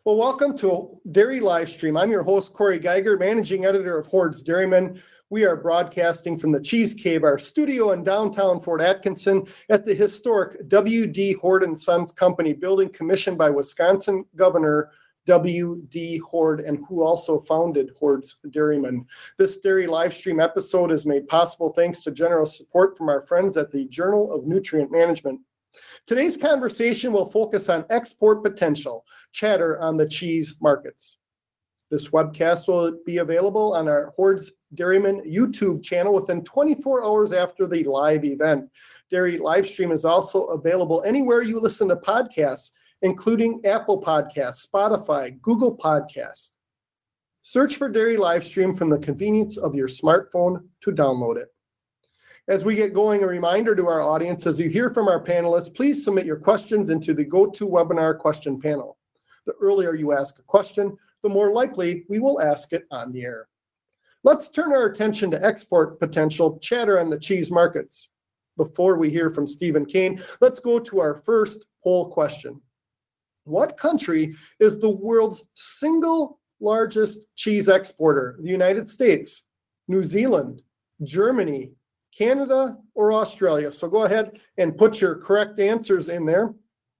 Well, welcome to Dairy Livestream. I'm your host, Corey Geiger, managing editor of Hoard's Dairyman. We are broadcasting from the Cheese Cave, our studio in downtown Fort Atkinson at the historic W.D. Hoard & Sons Company building commissioned by Wisconsin Governor W.D. Hoard, and who also founded Hoard's Dairyman. This Dairy Livestream episode is made possible thanks to generous support from our friends at the Journal of Nutrient Management. Today's conversation will focus on export potential, chatter on the cheese markets. This webcast will be available on our Hoard's Dairyman YouTube channel within 24 hours after the live event. Dairy Livestream is also available anywhere you listen to podcasts, including Apple Podcasts, Spotify, Google Podcasts. Search for Dairy Livestream from the convenience of your smartphone to download it. As we get going, a reminder to our audience, as you hear from our panelists, please submit your questions into the GoToWebinar question panel. The earlier you ask a question, the more likely we will ask it on the air. Let's turn our attention to export potential, chatter on the cheese markets. Before we hear from Stephen Kane, let's go to our first poll question. What country is the world's single largest cheese exporter? The United States, New Zealand, Germany, Canada, or Australia? So go ahead and put your correct answers in there.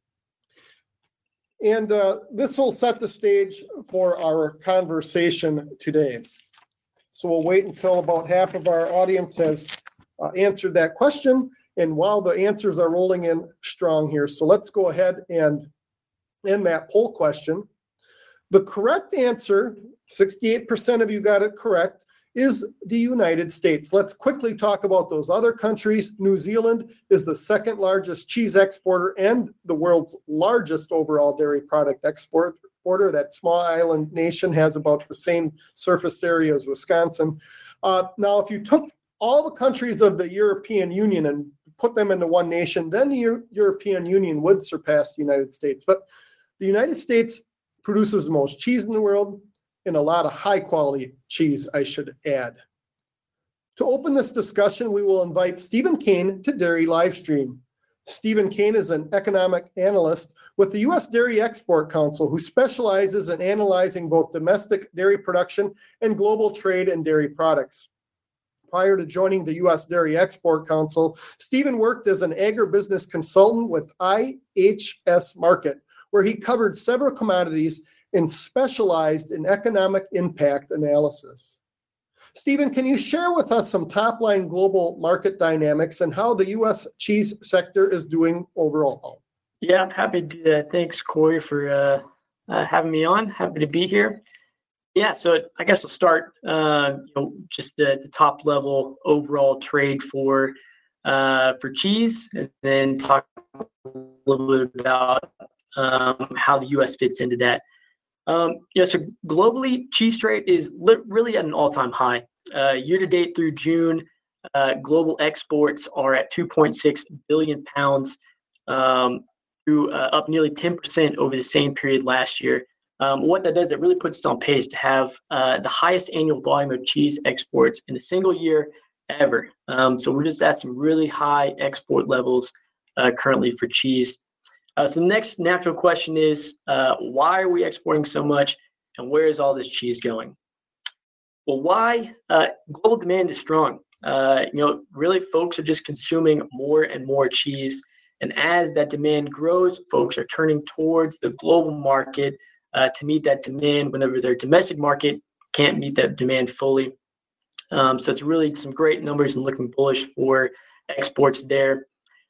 And this will set the stage for our conversation today. So we'll wait until about half of our audience has answered that question. And while the answers are rolling in strong here, so let's go ahead and end that poll question. The correct answer, 68% of you got it correct, is the United States. Let's quickly talk about those other countries. New Zealand is the second largest cheese exporter and the world's largest overall dairy product exporter. That small island nation has about the same surface area as Wisconsin. Now, if you took all the countries of the European Union and put them into one nation, then the European Union would surpass the United States. But the United States produces the most cheese in the world, and a lot of high-quality cheese, I should add. To open this discussion, we will invite Stephen Kane to Dairy Livestream. Stephen Kane is an economic analyst with the U.S. Dairy Export Council, who specializes in analyzing both domestic dairy production and global trade in dairy products. Prior to joining the U.S. Dairy Export Council, Stephen worked as an agribusiness consultant with IHS Markit, where he covered several commodities and specialized in economic impact analysis. Stephen, can you share with us some top-line global market dynamics and how the U.S. cheese sector is doing overall? Yeah, I'm happy to do that. Thanks, Corey, for having me on. Happy to be here. Yeah, so I guess I'll start just the top level overall trade for cheese, and then talk a little bit about how the U.S. fits into that. So globally, cheese trade is really at an all-time high. Year to date through June, global exports are at 2.6 billion pounds, up nearly 10% over the same period last year. What that does, it really puts us on pace to have the highest annual volume of cheese exports in a single year ever. So we're just at some really high export levels currently for cheese. So the next natural question is, why are we exporting so much, and where is all this cheese going? Well, why? Global demand is strong. Really, folks are just consuming more and more cheese, and as that demand grows, folks are turning towards the global market to meet that demand whenever their domestic market can't meet that demand fully. So it's really some great numbers and looking bullish for exports there.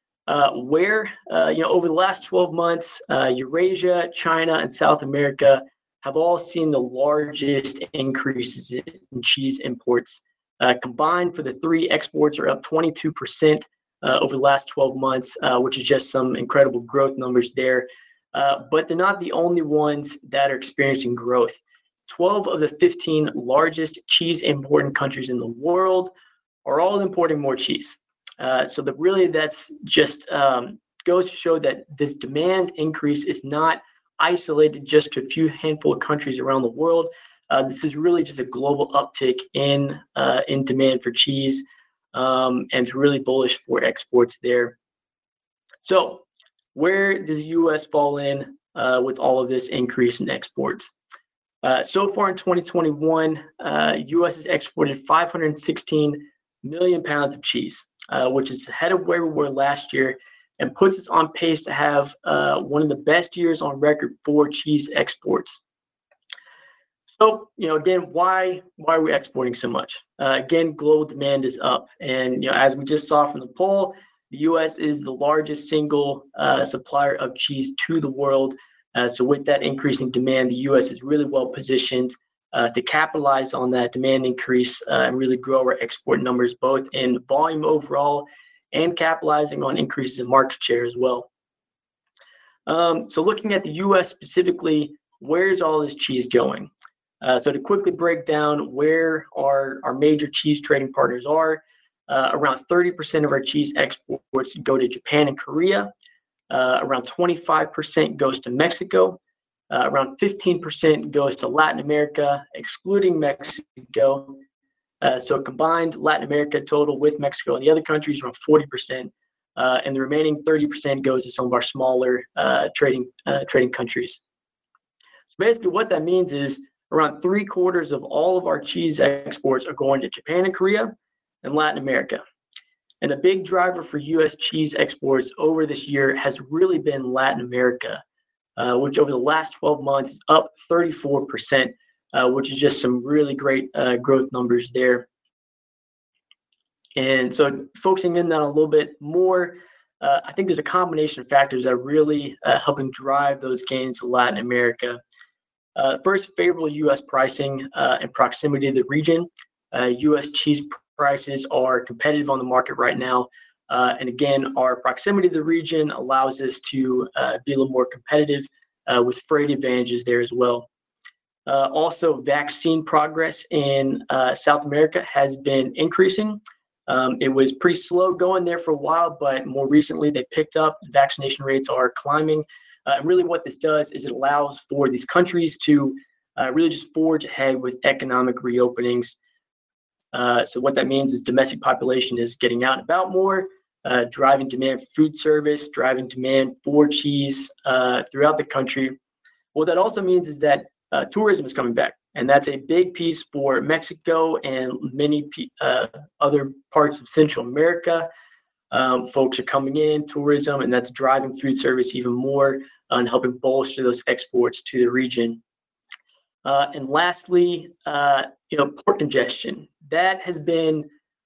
Over the last 12 months, Eurasia, China, and South America have all seen the largest increases in cheese imports. Combined for the three, exports are up 22% over the last 12 months, which is just some incredible growth numbers there. But they're not the only ones that are experiencing growth. 12 of the 15 largest cheese importing countries in the world are all importing more cheese. So that's just goes to show that this demand increase is not isolated just to a few handful of countries around the world. This is really just a global uptick in demand for cheese, and it's really bullish for exports there. So where does the U.S. fall in with all of this increase in exports. So far in 2021, U.S. has exported 516 million pounds of cheese, which is ahead of where we were last year and puts us on pace to have one of the best years on record for cheese exports. So, again, why are we exporting so much? Again, global demand is up. And, as we just saw from the poll, the U.S. is the largest single supplier of cheese to the world. So with that increasing demand, the U.S. is really well positioned to capitalize on that demand increase and really grow our export numbers, both in volume overall and capitalizing on increases in market share as well. So looking at the U.S. specifically, where's all this cheese going? So to quickly break down where our major cheese trading partners are, around 30% of our cheese exports go to Japan and Korea. Around 25% goes to Mexico. Around 15% goes to Latin America, excluding Mexico. So combined Latin America total with Mexico and the other countries around 40%. And the remaining 30% goes to some of our smaller trading countries. So basically what that means is around 3/4 of all of our cheese exports are going to Japan and Korea and Latin America. And the big driver for U.S. cheese exports over this year has really been Latin America, which over the last 12 months is up 34%, which is just some really great growth numbers there. And so focusing in on a little bit more, I think there's a combination of factors that are really helping drive those gains to Latin America. First, favorable U.S. pricing and proximity to the region. U.S. cheese prices are competitive on the market right now. And again, our proximity to the region allows us to be a little more competitive with freight advantages there as well. Also, vaccine progress in South America has been increasing. It was pretty slow going there for a while, but more recently they picked up. Vaccination rates are climbing. And really what this does is it allows for these countries to really just forge ahead with economic reopenings. So what that means is domestic population is getting out and about more, driving demand for food service, driving demand for cheese throughout the country. What that also means is that tourism is coming back. And that's a big piece for Mexico and many other parts of Central America. Folks are coming in, tourism, and that's driving food service even more and helping bolster those exports to the region. And lastly, port congestion. That has been,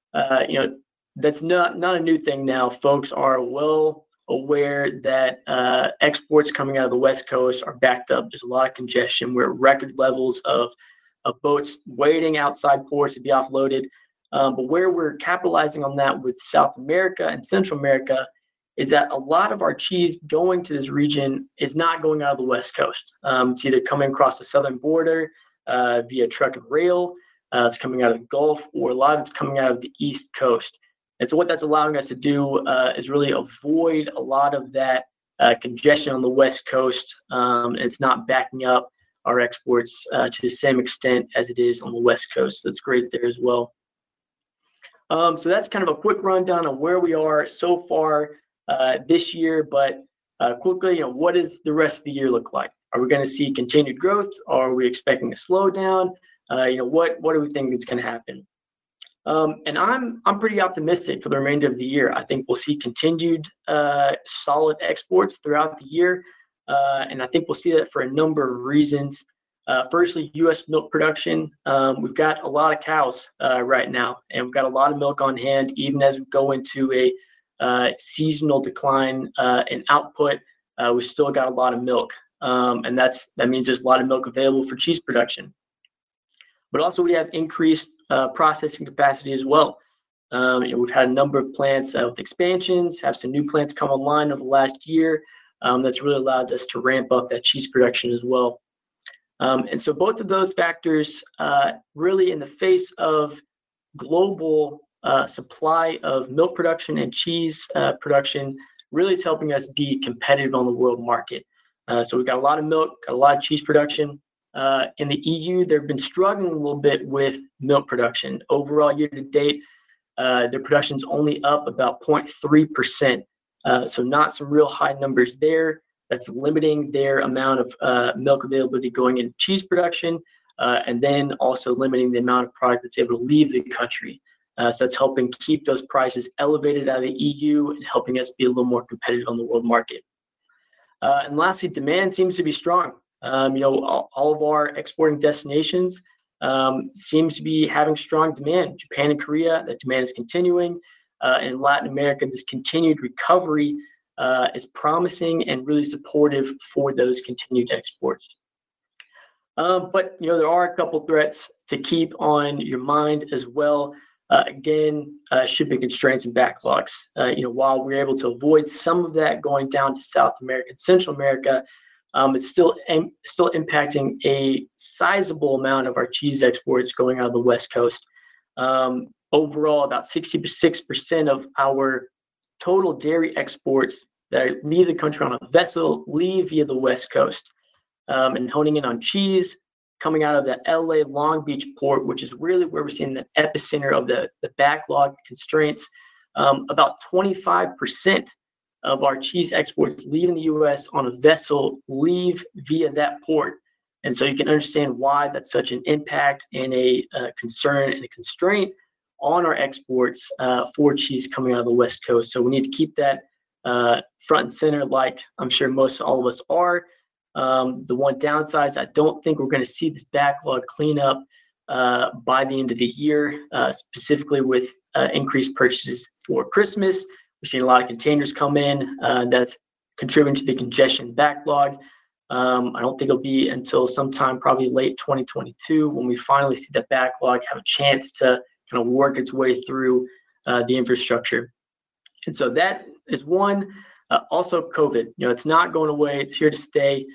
that's not a new thing now. Folks are well aware that exports coming out of the West Coast are backed up. There's a lot of congestion. We're at record levels of boats waiting outside ports to be offloaded. But where we're capitalizing on that with South America and Central America is that a lot of our cheese going to this region is not going out of the West Coast. It's either coming across the southern border via truck and rail, it's coming out of the Gulf, or a lot of it's coming out of the East Coast. And so what that's allowing us to do is really avoid a lot of that congestion on the West Coast. And it's not backing up our exports to the same extent as it is on the West Coast. That's great there as well. So that's kind of a quick rundown on where we are so far this year. But quickly, what does the rest of the year look like? Are we going to see continued growth? Are we expecting a slowdown? What do we think is going to happen? And I'm pretty optimistic for the remainder of the year. I think we'll see continued solid exports throughout the year. And I think we'll see that for a number of reasons. Firstly, U.S. milk production. We've got a lot of cows right now, and we've got a lot of milk on hand, even as we go into a seasonal decline in output. We've still got a lot of milk, and that means there's a lot of milk available for cheese production. But also we have increased processing capacity as well. We've had a number of plants with expansions, have some new plants come online over the last year. That's really allowed us to ramp up that cheese production as well. And so both of those factors really in the face of global supply of milk production and cheese production really is helping us be competitive on the world market. So we've got a lot of milk, got a lot of cheese production. In the EU, they've been struggling a little bit with milk production. Overall, year to date, their production's only up about 0.3%. So not some real high numbers there. that's limiting their amount of milk availability going into cheese production, and then also limiting the amount of product that's able to leave the country. So that's helping keep those prices elevated out of the EU and helping us be a little more competitive on the world market. And lastly, demand seems to be strong. All of our exporting destinations seems to be having strong demand. Japan and Korea, that demand is continuing. In Latin America, this continued recovery is promising and really supportive for those continued exports. But there are a couple threats to keep on your mind as well. Again, shipping constraints and backlogs. While we're able to avoid some of that going down to South America and Central America, it's still impacting a sizable amount of our cheese exports going out of the West Coast. Overall, about 66% of our total dairy exports that leave the country on a vessel leave via the West Coast. And honing in on cheese, coming out of the LA Long Beach port, which is really where we're seeing the epicenter of the backlog constraints. About 25% of our cheese exports leaving the U.S. on a vessel leave via that port. And so you can understand why that's such an impact and a concern and a constraint on our exports for cheese coming out of the West Coast. So we need to keep that front and center, like I'm sure most all of us are. The one downside is I don't think we're going to see this backlog clean up by the end of the year, specifically with increased purchases for Christmas. We're seeing a lot of containers come in. That's contributing to the congestion backlog. I don't think it'll be until sometime probably late 2022 when we finally see that backlog have a chance to kind of work its way through the infrastructure. And so that is one. Also, COVID. It's not going away. It's here to stay.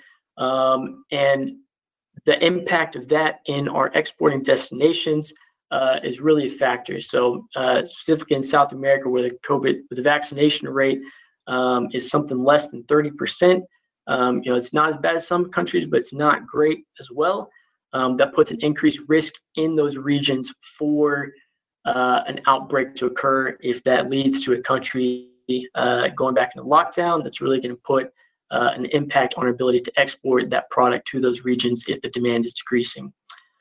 And the impact of that in our exporting destinations is really a factor. So specifically in South America, where the vaccination rate is something less than 30%. It's not as bad as some countries, but it's not great as well. That puts an increased risk in those regions for an outbreak to occur if that leads to a country going back into lockdown. That's really going to put an impact on our ability to export that product to those regions if the demand is decreasing.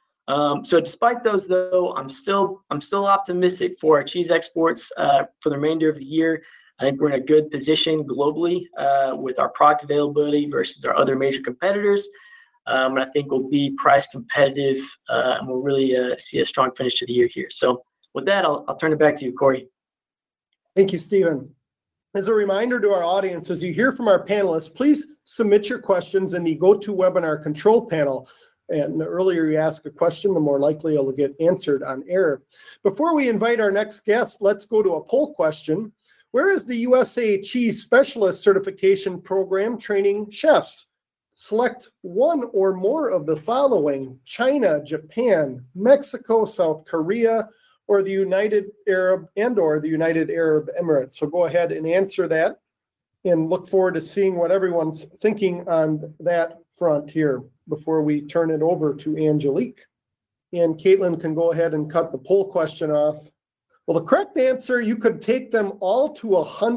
So despite those, though, I'm still optimistic for our cheese exports for the remainder of the year. I think we're in a good position globally with our product availability versus our other major competitors. And I think we'll be price competitive and we'll really see a strong finish to the year here. So with that, I'll turn it back to you, Corey. Thank you, Stephen. As a reminder to our audience, as you hear from our panelists, please submit your questions in the GoToWebinar control panel. And the earlier you ask a question, the more likely it'll get answered on air. Before we invite our next guest, let's go to a poll question. Where is the USA Cheese Specialist Certification Program training chefs? Select one or more of the following: China, Japan, Mexico, South Korea, or the United Arab Emirates. So go ahead and answer that and look forward to seeing what everyone's thinking on that front here before we turn it over to Angelique. And Caitlin can go ahead and cut the poll question off. Well, the correct answer, you could take them all to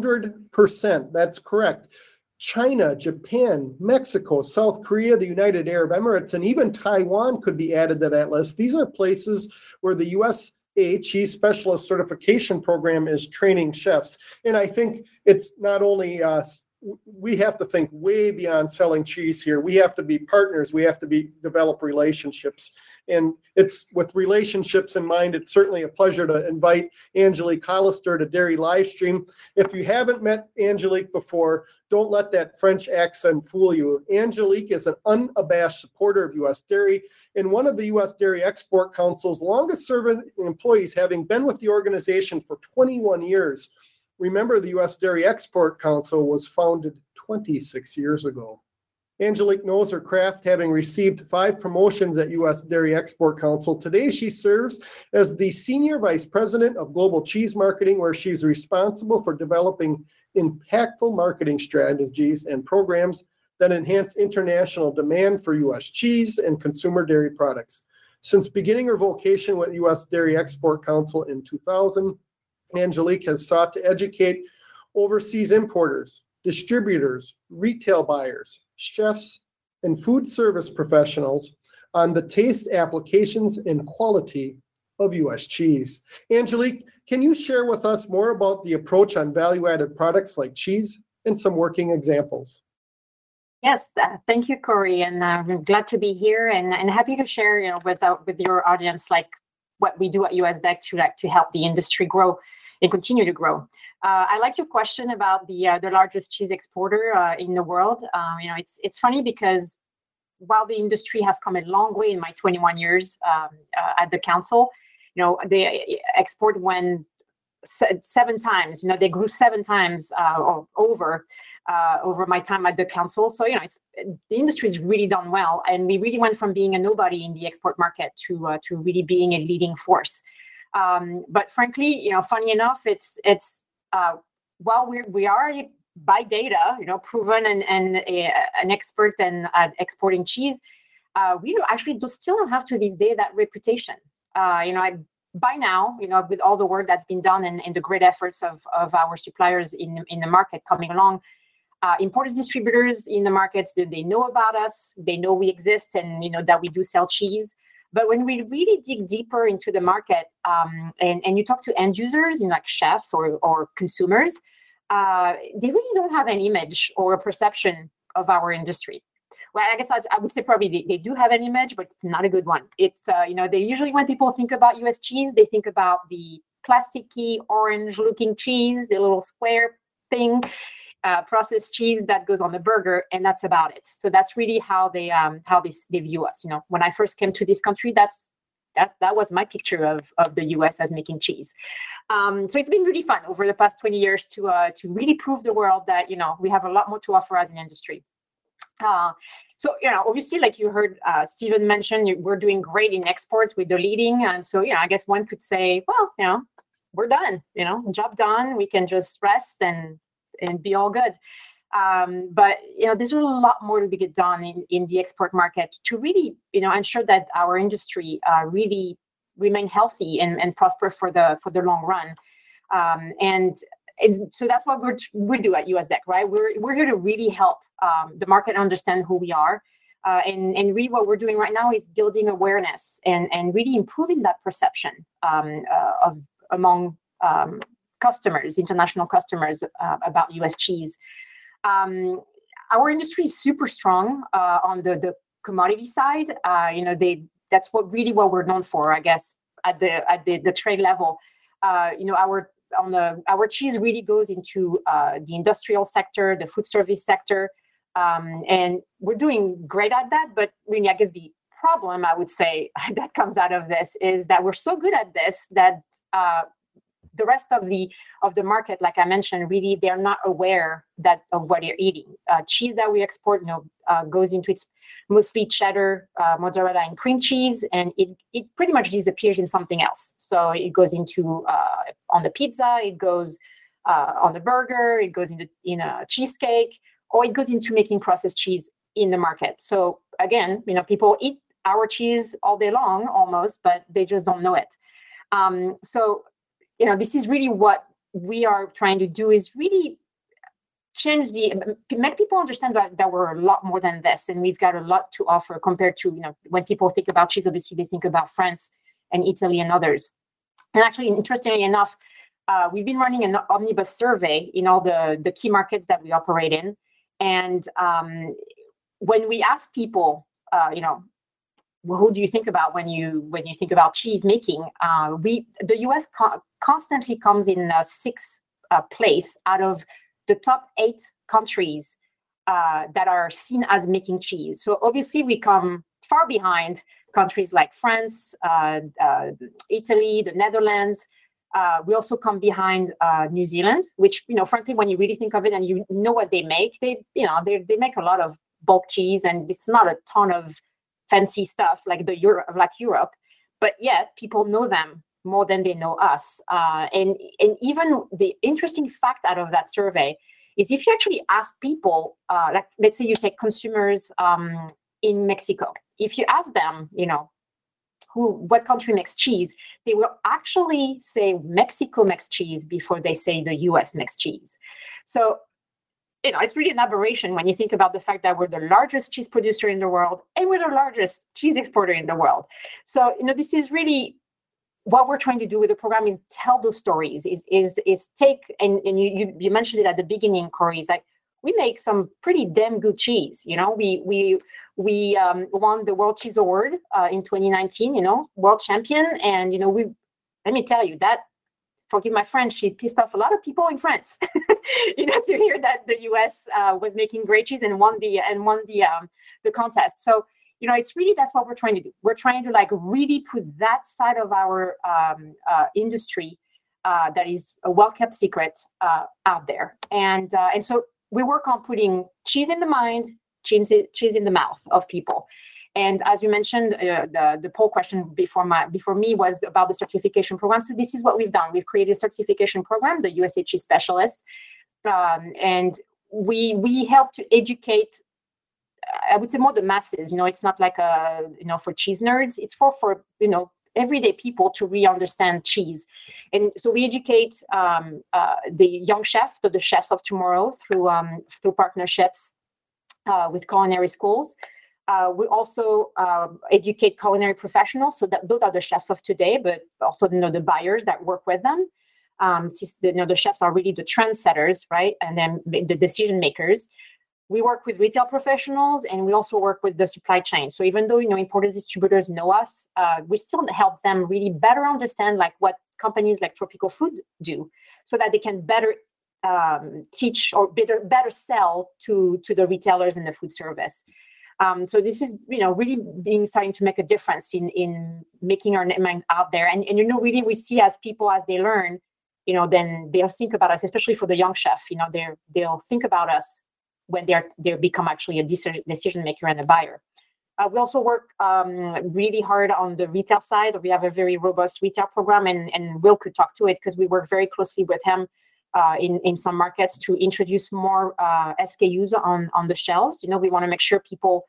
100%. That's correct. China, Japan, Mexico, South Korea, the United Arab Emirates, and even Taiwan could be added to that list. These are places where the USA Cheese Specialist Certification Program is training chefs. And I think it's not only we have to think way beyond selling cheese here. We have to be partners. We have to develop relationships. And it's with relationships in mind, it's certainly a pleasure to invite Angelique Hollister to Dairy Livestream. If you haven't met Angelique before, don't let that French accent fool you. Angelique is an unabashed supporter of U.S. dairy and one of the U.S. Dairy Export Council's longest serving employees, having been with the organization for 21 years. Remember, the U.S. Dairy Export Council was founded 26 years ago. Angelique knows her craft, having received 5 promotions at U.S. Dairy Export Council. Today, she serves as the Senior Vice President of Global Cheese Marketing, where she's responsible for developing impactful marketing strategies and programs that enhance international demand for U.S. cheese and consumer dairy products. Since beginning her vocation with U.S. Dairy Export Council in 2000, Angelique has sought to educate overseas importers, distributors, retail buyers, chefs, and food service professionals on the taste, applications, and quality of U.S. cheese. Angelique, can you share with us more about the approach on value-added products like cheese and some working examples? Yes, thank you, Corey, and I'm glad to be here and happy to share, with your audience, like what we do at USDEC to help the industry grow and continue to grow. I like your question about the largest cheese exporter in the world. It's funny because while the industry has come a long way in my 21 years at the council, they export went 7 times. They grew 7 times over my time at the council. So the industry's really done well, and we really went from being a nobody in the export market to really being a leading force. But frankly, funny enough, it's while we are by data, proven and an expert at exporting cheese, we actually still don't have to this day that reputation. By now, with all the work that's been done and the great efforts of our suppliers in the market coming along, importers, distributors in the markets, they know about us, they know we exist, and that we do sell cheese. But when we really dig deeper into the market, and you talk to end users, like chefs or consumers, they really don't have an image or a perception of our industry. Well, I guess I would say probably they do have an image, but it's not a good one. It's, they usually, when people think about U.S. cheese, they think about the plasticky, orange-looking cheese, the little square thing, processed cheese that goes on the burger, and that's about it. So that's really how they view us. When I first came to this country, that was my picture of the U.S. as making cheese. So it's been really fun over the past 20 years to really prove the world that we have a lot more to offer as an industry. So obviously, like you heard Stephen mention, we're doing great in exports with the leading, and so I guess one could say, well, we're done. Job done. We can just rest and be all good. But there's a lot more to get done in the export market to really ensure that our industry really remain healthy and prosper for the long run. And so that's what we do at USDEC, right? We're here to really help the market understand who we are. And really what we're doing right now is building awareness and really improving that perception among customers, international customers, about U.S. cheese. Our industry is super strong on the commodity side. That's what we're known for, I guess, at the trade level. Our cheese really goes into the industrial sector, the food service sector, and we're doing great at that. But really, I guess the problem, I would say, that comes out of this is that we're so good at this that the rest of the market, like I mentioned, really they're not aware of what they're eating. Cheese that we export, goes into its mostly cheddar, mozzarella, and cream cheese, and it pretty much disappears in something else. So it goes into on the pizza, it goes on the burger, it goes in a cheesecake, or it goes into making processed cheese in the market. So again, people eat our cheese all day long almost, but they just don't know it. So this is really what we are trying to do, is really make people understand that we're a lot more than this, and we've got a lot to offer compared to, when people think about cheese, obviously they think about France and Italy and others. And actually, interestingly enough, we've been running an omnibus survey in all the key markets that we operate in. And when we ask people, who do you think about when you think about cheese making? The U.S. constantly comes in 6th place out of the top 8 countries that are seen as making cheese. So obviously we come far behind countries like France, Italy, the Netherlands. We also come behind New Zealand, which, frankly, when you really think of it and you know what they make, they make a lot of bulk cheese, and it's not a ton of fancy stuff like Europe, but yet people know them more than they know us. And even the interesting fact out of that survey is, if you actually ask people, like let's say you take consumers in Mexico, if you ask them, what country makes cheese, they will actually say Mexico makes cheese before they say the U.S. makes cheese. So it's really an aberration when you think about the fact that we're the largest cheese producer in the world and we're the largest cheese exporter in the world. So, this is really what we're trying to do with the program, is tell those stories, is take, and you mentioned it at the beginning, Corey, is like, we make some pretty damn good cheese. We won the World Cheese Award in 2019, world champion. And, let me tell you that, forgive my French, she pissed off a lot of people in France, to hear that the US was making great cheese and won the contest. So, it's really, that's what we're trying to do. We're trying to really put that side of our industry that is a well-kept secret out there. And so we work on putting cheese in the mind, cheese in the mouth of people. And as you mentioned, the poll question before me was about the certification program. So this is what we've done. We've created a certification program, the USA Cheese Specialist, and we help to educate, I would say, more the masses. It's not like for cheese nerds. It's for everyday people to really understand cheese. And so we educate the young chefs, the chefs of tomorrow, through partnerships with culinary schools. We also educate culinary professionals, so that those are the chefs of today, but also the buyers that work with them. Since the chefs are really the trendsetters, right? And then the decision makers. We work with retail professionals, and we also work with the supply chain. So even though importers, distributors know us, we still help them really better understand what companies like Tropical Food do, so that they can better teach or better sell to the retailers and the food service. So this is really starting to make a difference in making our name out there. And really we see, as people, as they learn, then they'll think about us, especially for the young chef. They'll think about us when they become actually a decision maker and a buyer. We also work really hard on the retail side. We have a very robust retail program, and Will could talk to it, because we work very closely with him in some markets to introduce more SKUs on the shelves. We want to make sure people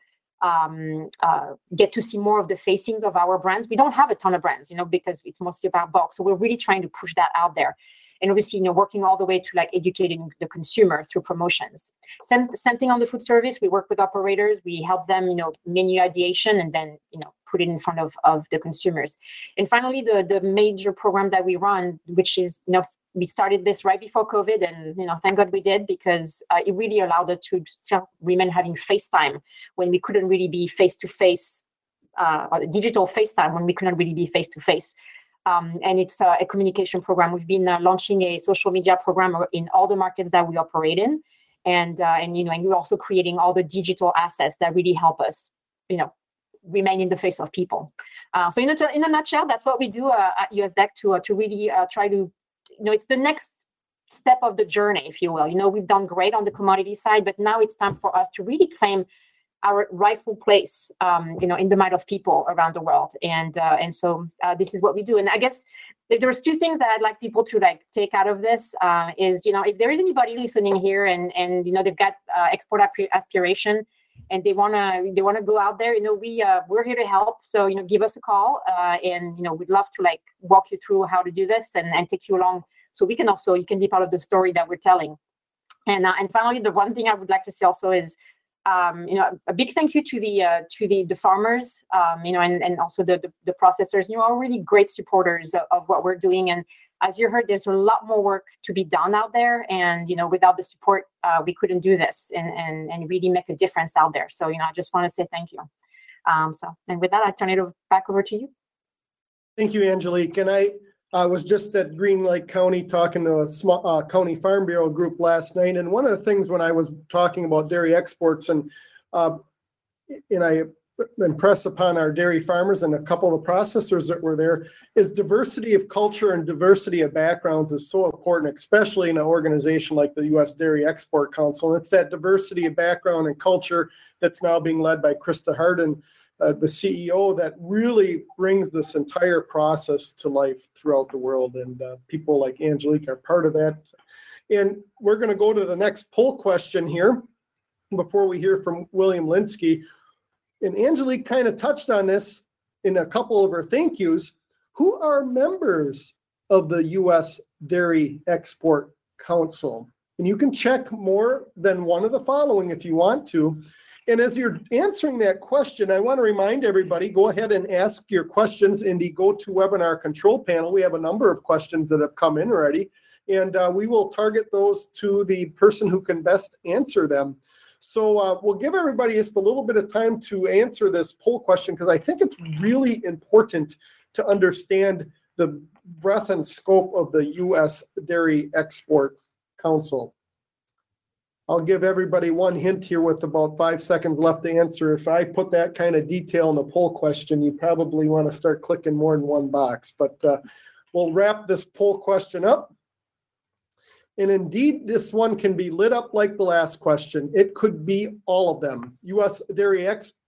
get to see more of the facings of our brands. We don't have a ton of brands, because it's mostly about bulk. So we're really trying to push that out there. And obviously, working all the way to educating the consumer through promotions. Same thing on the food service. We work with operators. We help them, menu ideation, and then, put it in front of the consumers. And finally, the major program that we run, which is, we started this right before COVID, and, thank God we did, because it really allowed us to still remain having FaceTime when we couldn't really be face-to-face, or digital FaceTime when we couldn't really be face-to-face. And it's a communication program. We've been launching a social media program in all the markets that we operate in, and we're also creating all the digital assets that really help us, remain in the face of people. So in a nutshell, that's what we do at USDEC to really try to, it's the next step of the journey, if you will. We've done great on the commodity side, but now it's time for us to really claim our rightful place, in the mind of people around the world. And so this is what we do. And I guess if there's two things that I'd like people to take out of this is, if there is anybody listening here and they've got export aspiration, and they wanna go out there, we're here to help. So, give us a call, and, we'd love to walk you through how to do this and take you along. So you can be part of the story that we're telling. And finally, the one thing I would like to say also is, a big thank you to the farmers, and also the processors. You are really great supporters of what we're doing. And as you heard, there's a lot more work to be done out there. And, without the support, we couldn't do this and really make a difference out there. So, I just want to say thank you. And with that, I turn it back over to you. Thank you, Angelique. And I was just at Green Lake County talking to a small county farm bureau group last night. And one of the things when I was talking about dairy exports, and I impress upon our dairy farmers and a couple of the processors that were there, is diversity of culture and diversity of backgrounds is so important, especially in an organization like the U.S. Dairy Export Council. And it's that diversity of background and culture that's now being led by Krista Harden, the CEO, that really brings this entire process to life throughout the world. And people like Angelique are part of that. And we're going to go to the next poll question here before we hear from William Linsky. And Angelique kind of touched on this in a couple of her thank yous. Who are members of the U.S. Dairy Export Council? And you can check more than one of the following if you want to. And as you're answering that question, I want to remind everybody, go ahead and ask your questions in the GoToWebinar control panel. We have a number of questions that have come in already, and we will target those to the person who can best answer them. So we'll give everybody just a little bit of time to answer this poll question, because I think it's really important to understand the breadth and scope of the U.S. Dairy Export Council. I'll give everybody one hint here with about 5 seconds left to answer. If I put that kind of detail in a poll question, you probably want to start clicking more than one box. But we'll wrap this poll question up. And indeed, this one can be lit up like the last question. It could be all of them. U.S. dairy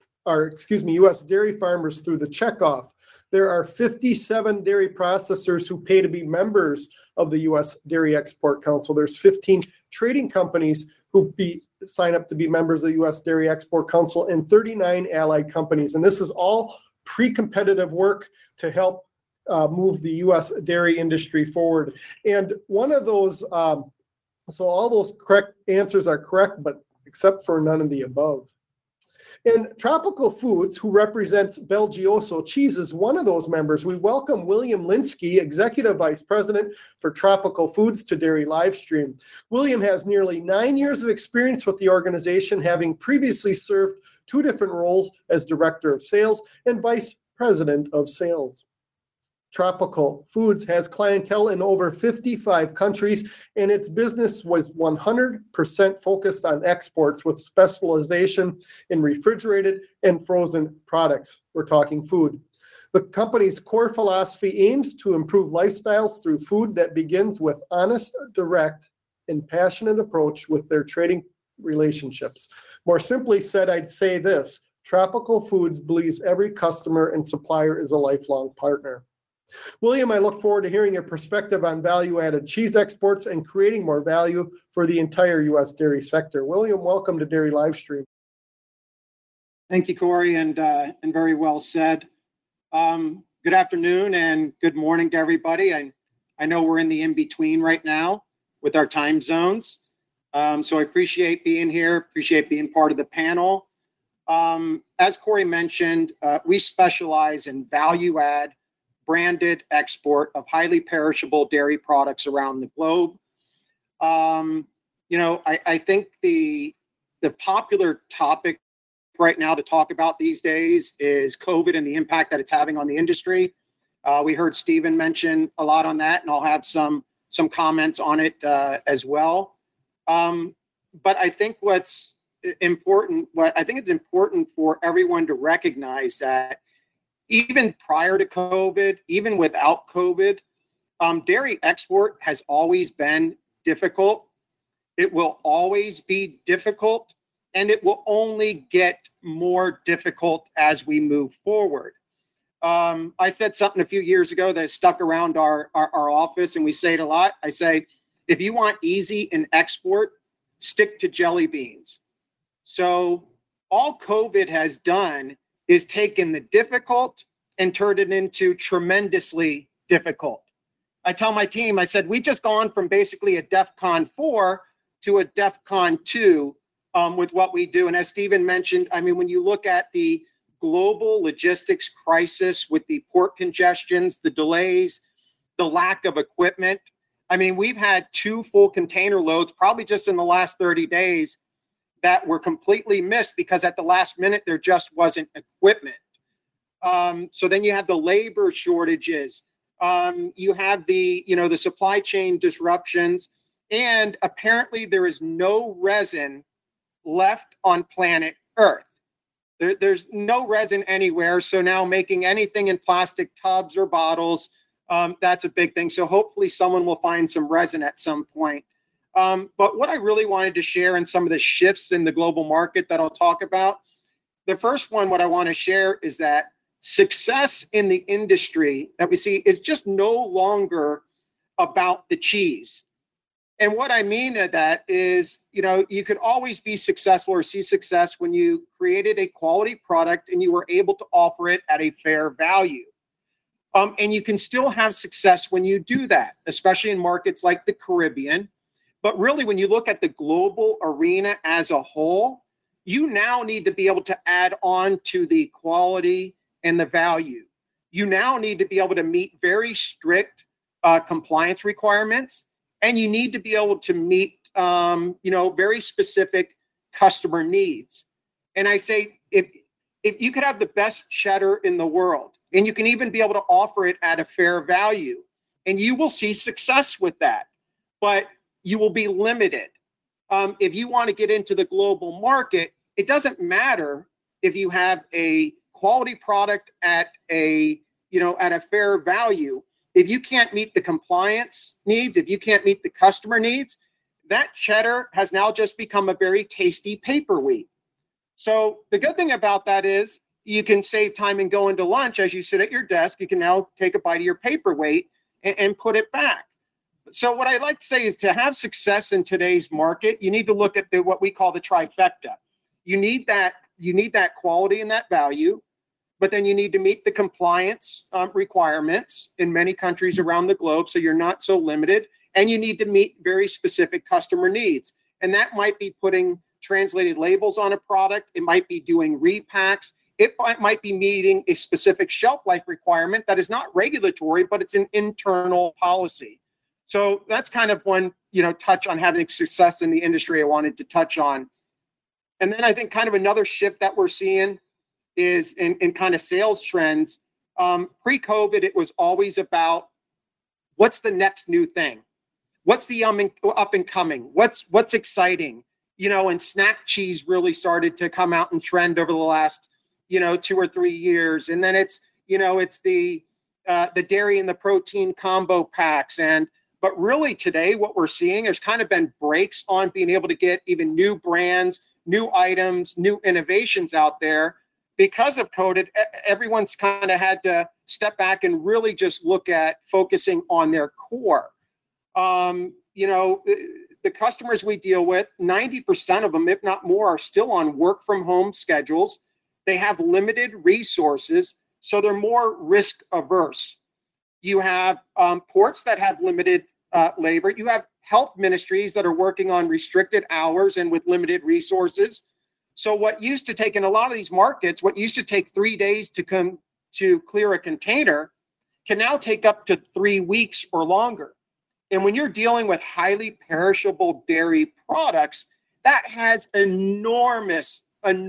farmers through the checkoff. There are 57 dairy processors who pay to be members of the U.S. Dairy Export Council. There's 15 trading companies who sign up to be members of the U.S. Dairy Export Council, and 39 allied companies. And this is all pre-competitive work to help move the U.S. dairy industry forward. And one of those, so all those correct answers are correct, but except for none of the above. And Tropical Foods, who represents Belgioso Cheese, is one of those members. We welcome William Linsky, Executive Vice President for Tropical Foods, to Dairy Livestream. William has nearly 9 years of experience with the organization, having previously served 2 different roles as Director of Sales and Vice President of Sales. Tropical Foods has clientele in over 55 countries, and its business was 100% focused on exports with specialization in refrigerated and frozen products. We're talking food. The company's core philosophy aims to improve lifestyles through food that begins with honest, direct, and passionate approach with their trading relationships. More simply said, I'd say this: Tropical Foods believes every customer and supplier is a lifelong partner. William, I look forward to hearing your perspective on value-added cheese exports and creating more value for the entire U.S. dairy sector. William, welcome to Dairy Livestream. Thank you, Corey, and very well said. Good afternoon and good morning to everybody. I know we're in the in-between right now with our time zones, so I appreciate being here, appreciate being part of the panel. As Corey mentioned, we specialize in value-add branded export of highly perishable dairy products around the globe. I think the popular topic right now to talk about these days is COVID and the impact that it's having on the industry. We heard Stephen mention a lot on that, and I'll have some comments on it as well. But I think it's important for everyone to recognize that even prior to COVID, even without COVID, dairy export has always been difficult. It will always be difficult, and it will only get more difficult as we move forward. I said something a few years ago that stuck around our office, and we say it a lot. I say, if you want easy in export, stick to jelly beans. So all COVID has done is taken the difficult and turned it into tremendously difficult. I tell my team, I said, we just gone from basically a DEFCON 4 to a DEFCON 2 with what we do. And as Stephen mentioned, I mean, when you look at the global logistics crisis with the port congestions, the delays, the lack of equipment, I mean, we've had 2 full container loads probably just in the last 30 days that were completely missed because at the last minute, there just wasn't equipment. So then you have the labor shortages. You have the supply chain disruptions, and apparently there is no resin left on planet Earth. There's no resin anywhere. So now making anything in plastic tubs or bottles, that's a big thing. So hopefully someone will find some resin at some point. But what I really wanted to share in some of the shifts in the global market that I'll talk about, the first one, what I want to share is that success in the industry that we see is just no longer about the cheese. And what I mean by that is, you could always be successful or see success when you created a quality product and you were able to offer it at a fair value. And you can still have success when you do that, especially in markets like the Caribbean. But really, when you look at the global arena as a whole, you now need to be able to add on to the quality and the value. You now need to be able to meet very strict compliance requirements, and you need to be able to meet, very specific customer needs. And I say, if you could have the best cheddar in the world, and you can even be able to offer it at a fair value, and you will see success with that, but you will be limited. If you want to get into the global market, it doesn't matter if you have a quality product at a fair value. If you can't meet the compliance needs, if you can't meet the customer needs, that cheddar has now just become a very tasty paper wheat. So the good thing about that is you can save time and go into lunch as you sit at your desk. You can now take a bite of your paperweight and put it back. So what I like to say is, to have success in today's market, you need to look at what we call the trifecta. You need that quality and that value, but then you need to meet the compliance requirements in many countries around the globe, so you're not so limited, and you need to meet very specific customer needs. And that might be putting translated labels on a product. It might be doing repacks. It might be meeting a specific shelf life requirement that is not regulatory, but it's an internal policy. So that's kind of one, touch on having success in the industry I wanted to touch on. And then I think kind of another shift that we're seeing is in kind of sales trends. Pre-COVID, it was always about what's the next new thing? What's the up and coming? What's exciting? And snack cheese really started to come out and trend over the last, 2 or 3 years. And then it's the dairy and the protein combo packs. But really today, what we're seeing, there's kind of been breaks on being able to get even new brands, new items, new innovations out there. Because of COVID, everyone's kind of had to step back and really just look at focusing on their core. The customers we deal with, 90% of them, if not more, are still on work from home schedules. They have limited resources, so they're more risk averse. You have ports that have limited labor. You have health ministries that are working on restricted hours and with limited resources. So what used to take in a lot of these markets, what used to take 3 days to come to clear a container can now take up to 3 weeks or longer. And when you're dealing with highly perishable dairy products, that has enormous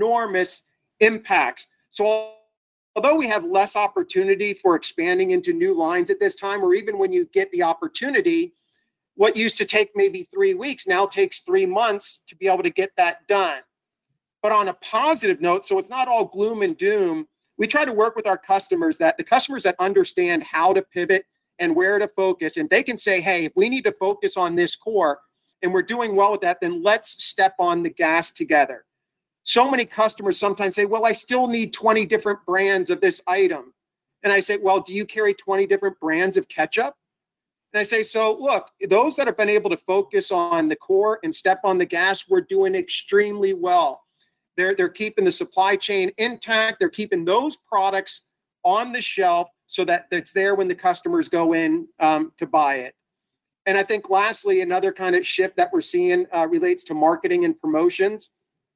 impacts. So although we have less opportunity for expanding into new lines at this time, or even when you get the opportunity, what used to take maybe 3 weeks now takes 3 months to be able to get that done. But on a positive note, so it's not all gloom and doom, we try to work with our customers, that the customers that understand how to pivot and where to focus, and they can say, hey, if we need to focus on this core and we're doing well with that, then let's step on the gas together. So many customers sometimes say, well, I still need 20 different brands of this item. And I say, well, do you carry 20 different brands of ketchup? And I say, so look, those that have been able to focus on the core and step on the gas, we're doing extremely well. They're keeping the supply chain intact. They're keeping those products on the shelf so that it's there when the customers go in to buy it. And I think lastly, another kind of shift that we're seeing relates to marketing and promotions.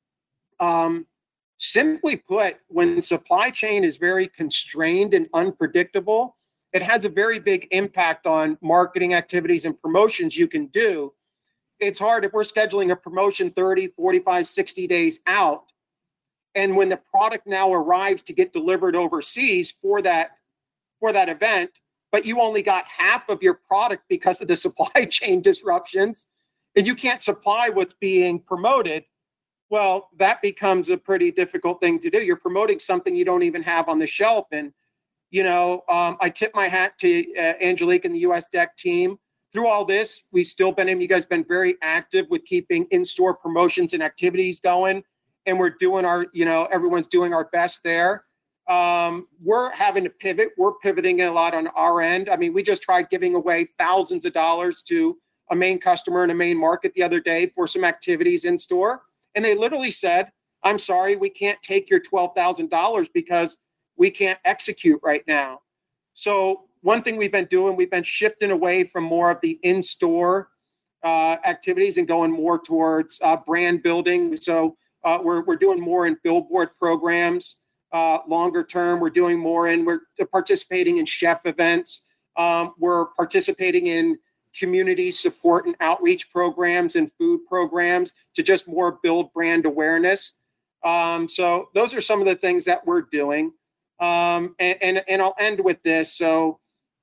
Simply put, when supply chain is very constrained and unpredictable, it has a very big impact on marketing activities and promotions you can do. It's hard if we're scheduling a promotion 30, 45, 60 days out. And when the product now arrives to get delivered overseas for that event, but you only got half of your product because of the supply chain disruptions, and you can't supply what's being promoted, well, that becomes a pretty difficult thing to do. You're promoting something you don't even have on the shelf. And, I tip my hat to Angelique and the US DEC team. Through all this, we've still you guys been very active with keeping in-store promotions and activities going. And we're doing everyone's doing our best there. We're having to pivot. We're pivoting a lot on our end. I mean, we just tried giving away thousands of dollars to a main customer in a main market the other day for some activities in store. And they literally said, I'm sorry, we can't take your $12,000 because we can't execute right now. So one thing we've been doing, we've been shifting away from more of the in-store activities and going more towards brand building. So we're doing more in billboard programs. Longer term, we're participating in chef events. We're participating in community support and outreach programs and food programs to just more build brand awareness. So those are some of the things that we're doing. And I'll end with this. So,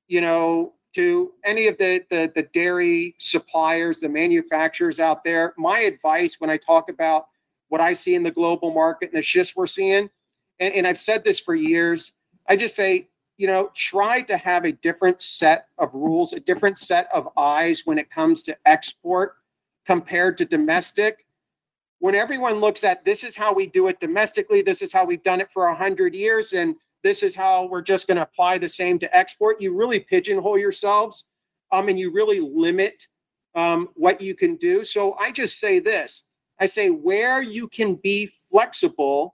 to any of the dairy suppliers, the manufacturers out there, my advice when I talk about what I see in the global market and the shifts we're seeing, and I've said this for years, I just say, try to have a different set of rules, a different set of eyes when it comes to export compared to domestic. When everyone looks at this is how we do it domestically, this is how we've done it for 100 years, and this is how we're just going to apply the same to export, you really pigeonhole yourselves and you really limit what you can do. So I just say this. I say where you can be flexible,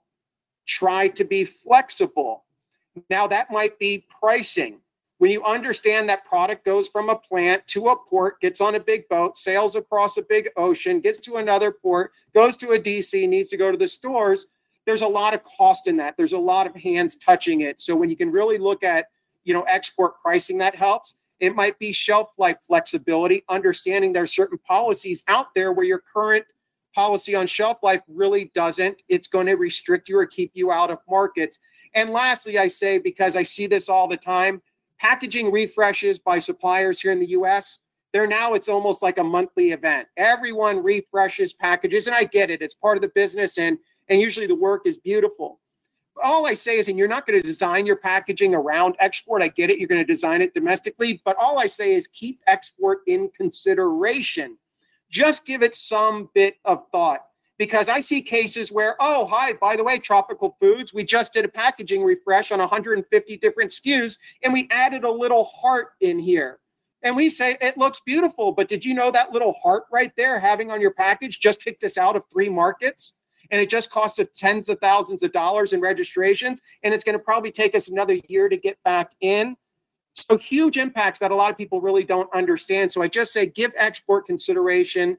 try to be flexible. Now that might be pricing. When you understand that product goes from a plant to a port, gets on a big boat, sails across a big ocean, gets to another port, goes to a DC, needs to go to the stores, there's a lot of cost in that. There's a lot of hands touching it. So when you can really look at, export pricing, that helps. It might be shelf life flexibility, understanding there are certain policies out there where your current policy on shelf life really doesn't. It's going to restrict you or keep you out of markets. And lastly, I say, because I see this all the time, packaging refreshes by suppliers here in the US, it's almost like a monthly event. Everyone refreshes packages, and I get it. It's part of the business, and usually the work is beautiful. All I say is, and you're not going to design your packaging around export. I get it. You're going to design it domestically. But all I say is keep export in consideration. Just give it some bit of thought. Because I see cases where, oh, hi, by the way, Tropical Foods, we just did a packaging refresh on 150 different SKUs, and we added a little heart in here. And we say, it looks beautiful, but did you know that little heart right there having on your package just kicked us out of 3 markets? And it just cost us tens of thousands of dollars in registrations, and it's going to probably take us another year to get back in. So huge impacts that a lot of people really don't understand. So I just say give export consideration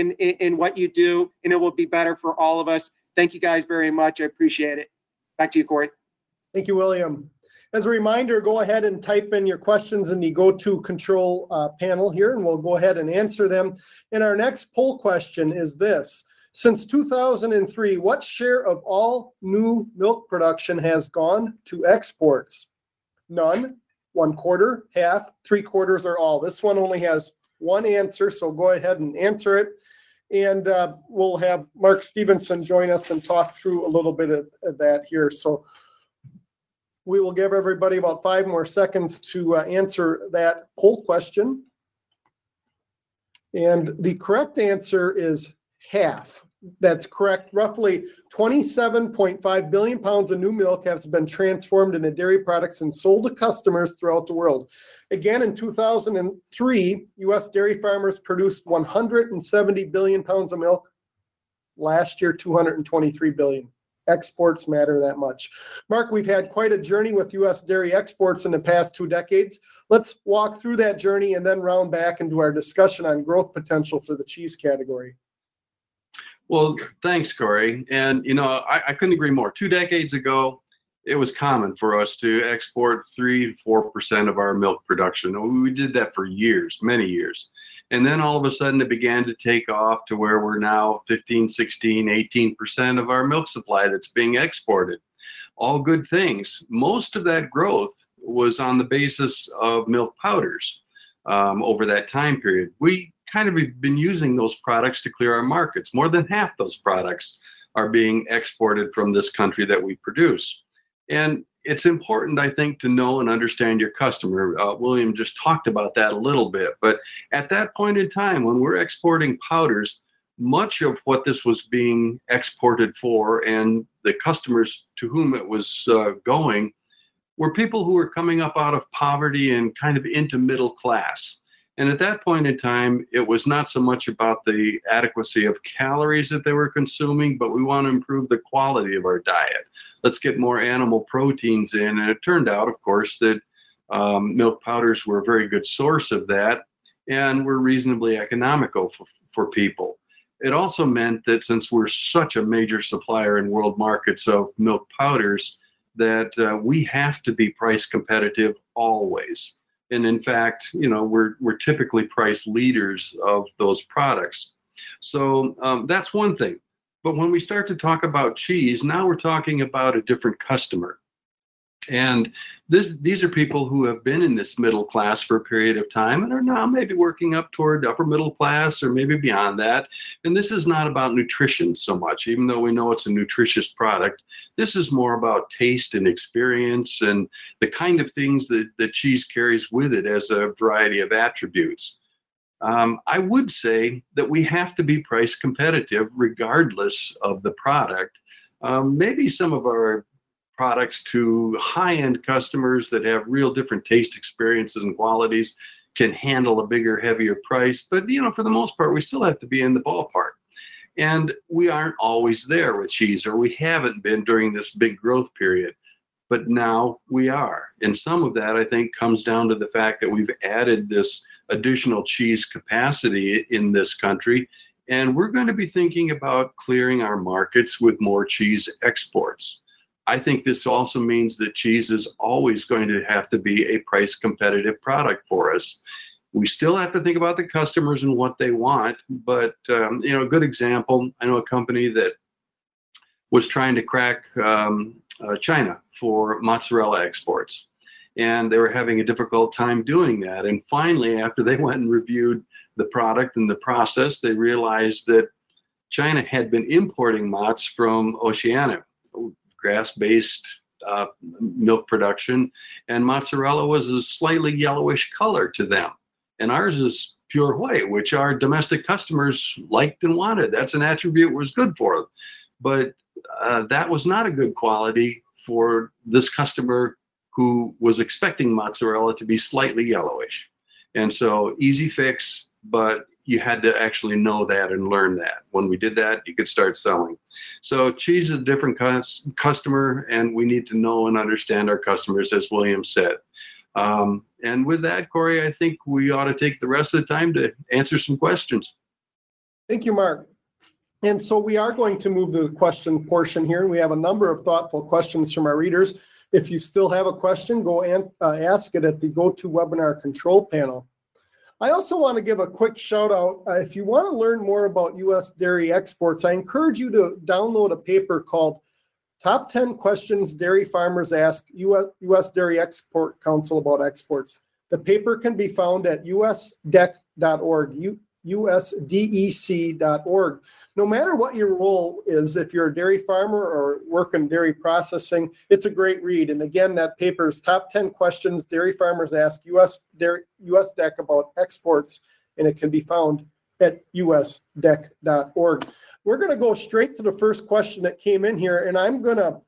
in what you do, and it will be better for all of us. Thank you guys very much. I appreciate it. Back to you, Corey. Thank you, William. As a reminder, go ahead and type in your questions in the GoToControl panel here, and we'll go ahead and answer them. And our next poll question is this. Since 2003, what share of all new milk production has gone to exports? None, 1/4, half, 3/4, or all. This one only has one answer, so go ahead and answer it. And we'll have Mark Stevenson join us and talk through a little bit of that here. So we will give everybody about 5 more seconds to answer that poll question. And the correct answer is half. That's correct. Roughly 27.5 billion pounds of new milk has been transformed into dairy products and sold to customers throughout the world. Again, in 2003, U.S. dairy farmers produced 170 billion pounds of milk. Last year, 223 billion. Exports matter that much. Mark, we've had quite a journey with U.S. dairy exports in the past 2 decades. Let's walk through that journey and then round back into our discussion on growth potential for the cheese category. Well, thanks, Corey. And, I couldn't agree more. 2 decades ago, it was common for us to export 3-4% of our milk production. We did that for years, many years. And then all of a sudden it began to take off to where we're now 15, 16, 18% of our milk supply that's being exported. All good things. Most of that growth was on the basis of milk powders over that time period. We kind of been using those products to clear our markets. More than half those products are being exported from this country that we produce. And it's important, I think, to know and understand your customer. William just talked about that a little bit, but at that point in time, when we're exporting powders, much of what this was being exported for and the customers to whom it was going were people who were coming up out of poverty and kind of into middle class. And at that point in time, it was not so much about the adequacy of calories that they were consuming, but we want to improve the quality of our diet. Let's get more animal proteins in. And it turned out, of course, that milk powders were a very good source of that. and we're reasonably economical for people. It also meant that since we're such a major supplier in world markets of milk powders, that we have to be price competitive always. And in fact, we're typically price leaders of those products. So that's one thing. But when we start to talk about cheese, now we're talking about a different customer. And these are people who have been in this middle class for a period of time and are now maybe working up toward upper middle class or maybe beyond that. And this is not about nutrition so much, even though we know it's a nutritious product. This is more about taste and experience and the kind of things that cheese carries with it as a variety of attributes. I would say that we have to be price competitive regardless of the product. Maybe some of our products to high-end customers that have real different taste experiences and qualities can handle a bigger, heavier price. But, for the most part, we still have to be in the ballpark. And we aren't always there with cheese, or we haven't been during this big growth period. But now we are. And some of that, I think, comes down to the fact that we've added this additional cheese capacity in this country. And we're going to be thinking about clearing our markets with more cheese exports. I think this also means that cheese is always going to have to be a price competitive product for us. We still have to think about the customers and what they want, but a good example, I know a company that was trying to crack China for mozzarella exports, and they were having a difficult time doing that. And finally, after they went and reviewed the product and the process, they realized that China had been importing mozz from Oceania, grass-based milk production, and mozzarella was a slightly yellowish color to them. And ours is pure white, which our domestic customers liked and wanted. That's an attribute that was good for them. But that was not a good quality for this customer who was expecting mozzarella to be slightly yellowish. And so easy fix, but you had to actually know that and learn that. When we did that, you could start selling. So cheese is a different customer, and we need to know and understand our customers, as William said. And with that, Corey, I think we ought to take the rest of the time to answer some questions. Thank you, Mark. And so we are going to move to the question portion here. We have a number of thoughtful questions from our readers. If you still have a question, go and ask it at the GoToWebinar control panel. I also want to give a quick shout out. If you want to learn more about U.S. dairy exports, I encourage you to download a paper called Top 10 Questions Dairy Farmers Ask U.S. Dairy Export Council About Exports. The paper can be found at usdec.org, usdec.org. No matter what your role is, if you're a dairy farmer or work in dairy processing, it's a great read. And again, that paper is Top 10 Questions Dairy Farmers Ask US Dec About Exports, and it can be found at usdec.org. We're going to go straight to the first question that came in here, and I'm going to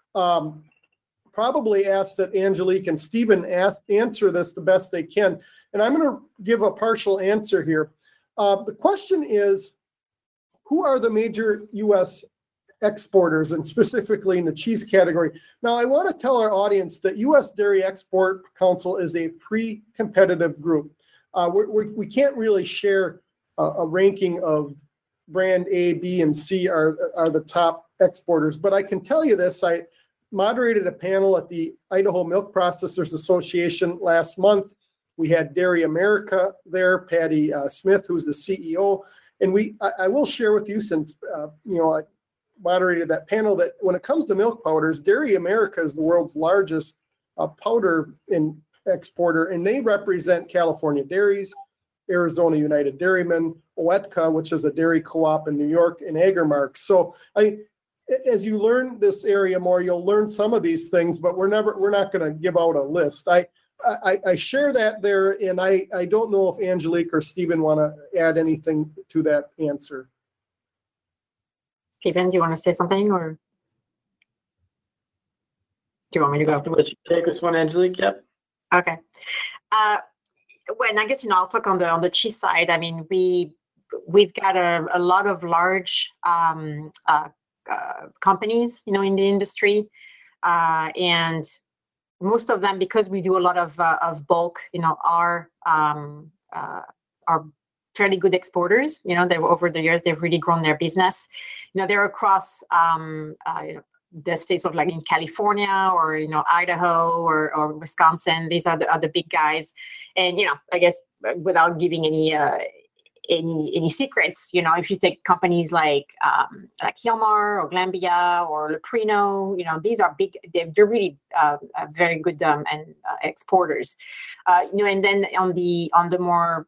probably ask that Angelique and Stephen answer this the best they can. And I'm going to give a partial answer here. The question is, who are the major U.S. exporters, and specifically in the cheese category? Now, I want to tell our audience that U.S. Dairy Export Council is a pre-competitive group. We can't really share a ranking of brand A, B, and C are the top exporters. But I can tell you this, I moderated a panel at the Idaho Milk Processors Association last month. We had Dairy America there, Patty Smith, who's the CEO. And I will share with you, since I moderated that panel, that when it comes to milk powders, Dairy America is the world's largest powder exporter, and they represent California Dairies, Arizona United Dairymen, Oetka, which is a dairy co-op in New York, and Agrimark. So as you learn this area more, you'll learn some of these things, but we're not going to give out a list. I share that there, and I don't know if Angelique or Stephen want to add anything to that answer. Stephen, do you want to say something, or do you want me to go? Let you take this one, Angelique. Yep. Okay. Well, I guess I'll talk on the cheese side. I mean, we've got a lot of large companies, in the industry, and most of them, because we do a lot of bulk, are are fairly good exporters. They over the years they've really grown their business. They're across the states of like in California or Idaho or Wisconsin. These are the big guys, and I guess without giving any secrets, if you take companies like Hilmar or Glanbia or Leprino, these are big. They're really very good and exporters. And then on the more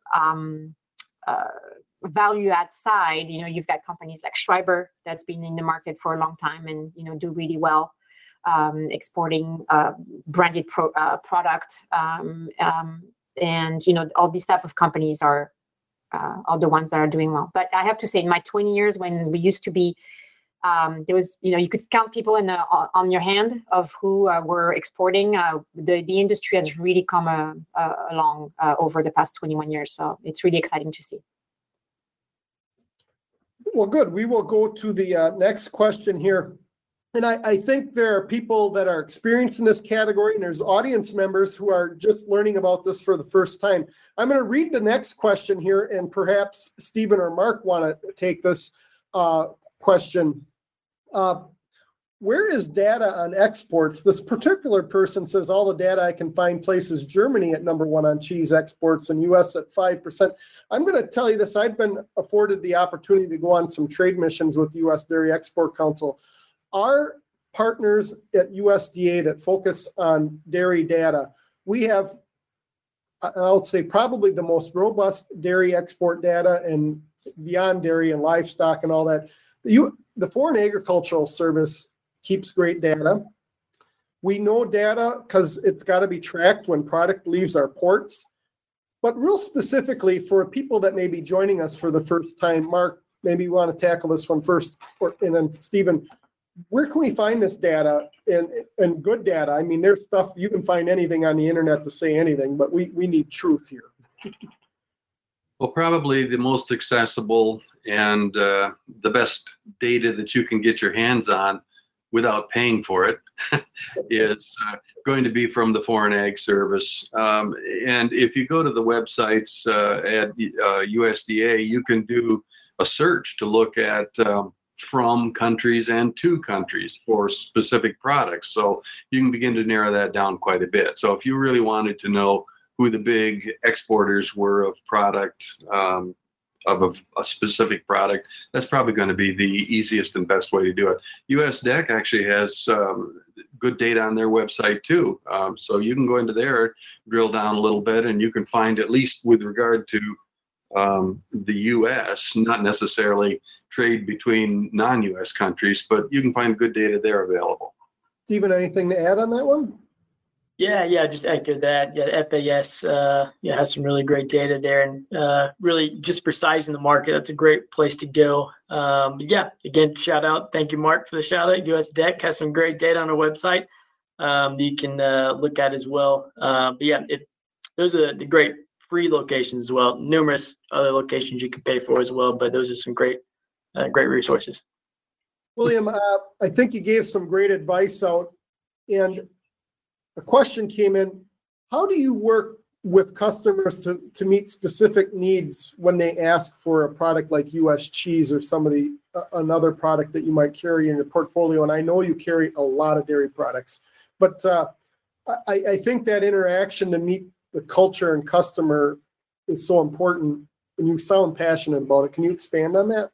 value add side, you've got companies like Schreiber that's been in the market for a long time and do really well exporting branded product, and all these type of companies are the ones that are doing well. But I have to say, in my 20 years, when we used to be, there was, you could count people on your hand of who were exporting. The industry has really come along over the past 21 years. So it's really exciting to see. Well, good. We will go to the next question here. And I think there are people that are experienced in this category, and there's audience members who are just learning about this for the first time. I'm going to read the next question here, and perhaps Stephen or Mark want to take this question. Where is data on exports? This particular person says all the data I can find places Germany at number 1 on cheese exports and US at 5%. I'm going to tell you this. I've been afforded the opportunity to go on some trade missions with US Dairy Export Council. Our partners at USDA that focus on dairy data, we have, I'll say, probably the most robust dairy export data and beyond dairy and livestock and all that. The Foreign Agricultural Service keeps great data. We know data because it's got to be tracked when product leaves our ports. But real specifically for people that may be joining us for the first time, Mark, maybe you want to tackle this one first, and then Stephen, where can we find this data and good data? I mean, there's stuff, you can find anything on the internet to say anything, but we need truth here. Well, probably the most accessible and the best data that you can get your hands on without paying for it is going to be from the Foreign Ag Service. And if you go to the websites at USDA, you can do a search to look at from countries and to countries for specific products. So you can begin to narrow that down quite a bit. So if you really wanted to know who the big exporters were of product, of a specific product, that's probably going to be the easiest and best way to do it. USDEC actually has good data on their website too. So you can go into there, drill down a little bit, and you can find, at least with regard to the U.S., not necessarily trade between non-U.S. countries, but you can find good data there available. Stephen, anything to add on that one? Yeah, just echo that. Yeah, FAS has some really great data there, and really just for sizing the market, that's a great place to go. But yeah, again, shout out. Thank you, Mark, for the shout out. USDEC has some great data on our website you can look at as well. But yeah, those are the great free locations as well. Numerous other locations you can pay for as well, but those are some great resources. William, I think you gave some great advice out, and a question came in. How do you work with customers to meet specific needs when they ask for a product like US cheese or another product that you might carry in your portfolio? And I know you carry a lot of dairy products, but I think that interaction to meet the culture and customer is so important, and you sound passionate about it. Can you expand on that?